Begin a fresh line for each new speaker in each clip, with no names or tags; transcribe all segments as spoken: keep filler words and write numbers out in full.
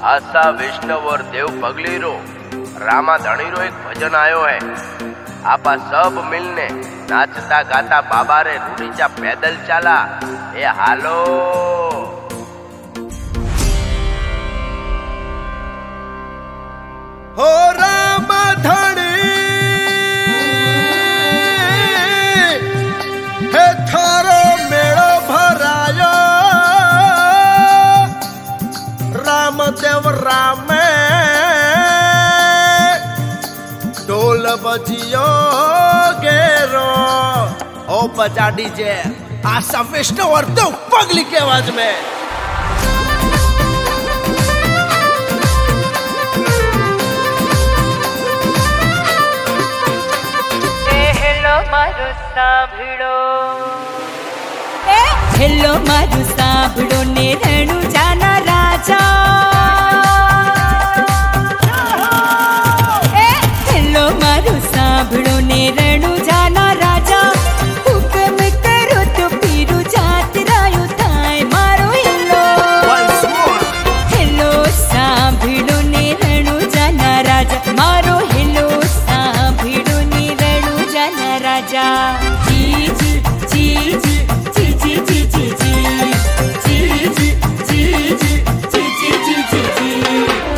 आशा वैष्णव और देव पगली रो रामा धनी रो एक भजन आयो है। आपा सब मिलने नाचता गाता बाबा रे रूढ़ीचा पैदल चाला ए हालो।
हो राम धनी हे थारो मेड़ो भरायो रामदेव रामे ढोल बजियो गेरो ओ बजा डीजे आशा वैष्णव और देव पगली के आवाज में।
मारू सांभळो ए हेलो मारू सांभळो ने रणु जाना राजा ए हेलो मारू सांभळो ने रणु जाना राजा हुक्म करो तो पीरू जात रायो थाय मारो हेलो हेलो सांभळो ने रणु जाना राजा मारो हेलो सांभळो ने रणु जाना राजा। जी जी जी जी जी जी जी जी जी जी जी जी जी जी जी जी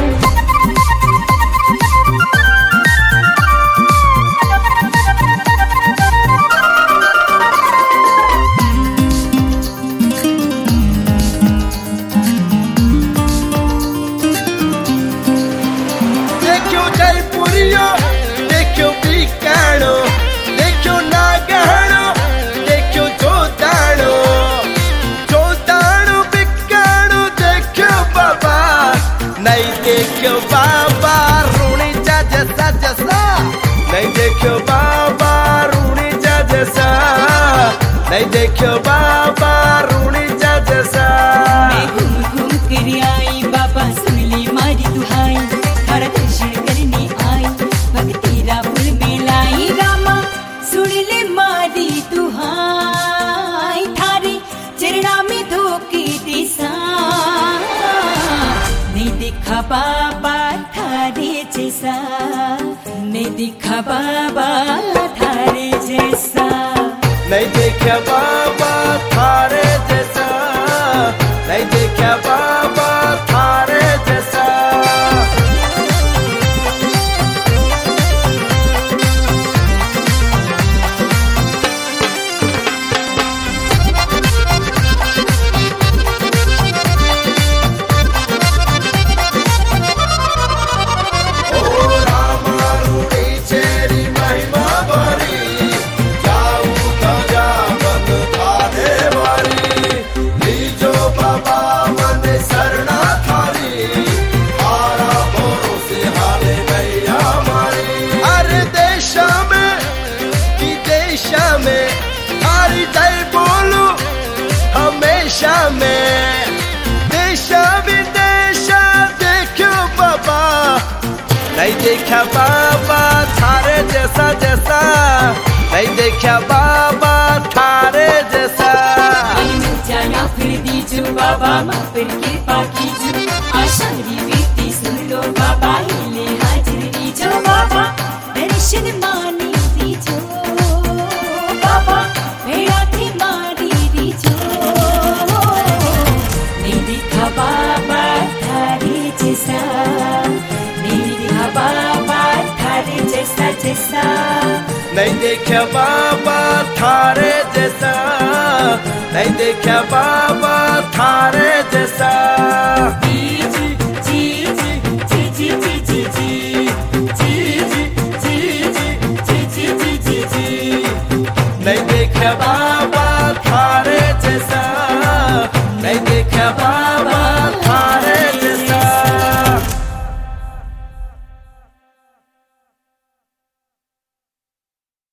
देखो जयपुरियो देखो बिकानो देखो नागहनो देखो जोतानो जोतानो बिकानो देखो बाबा नहीं देखो बाबा रूणी जा जैसा जैसा नहीं देखो बाबा रूणी जा जैसा नहीं देखो बाबा रूणी जा जैसा।
मैं घूम घूम कर आई बाबा सुन ली मारी दुहाई थारा दर्शन करने आई भक्ति रा फूल मिलाई रामा सुन ले मारी दुहाई थारे चरणा में धोके दिशा नहीं देखा बाबा थारे जैसा नहीं देखा बाबा थारे जैसा
नहीं देखा बाबा थारे जैसा नहीं देखा बाबा थारे जैसा। हमेशा में देशा विदेशा देखो बाबा नहीं देखा बाबा थारे जैसा जैसा नहीं देखा बाबा थारे जैसा।
जाना फिर दीजो बाबा माँ पर कृपा कीजो आशा री बेटी सुन लो बाबा हिले हाजिर दीजो बाबा दर्शन मानी दीजो बाबा भेड़ा थी मारी दीजो नहीं देखा बाबा थारे जैसा नहीं देखा बाबा थारे जैसा जैसा
नहीं देखा बाबा थारे जैसा नहीं देखा बाबा थारे जैसा।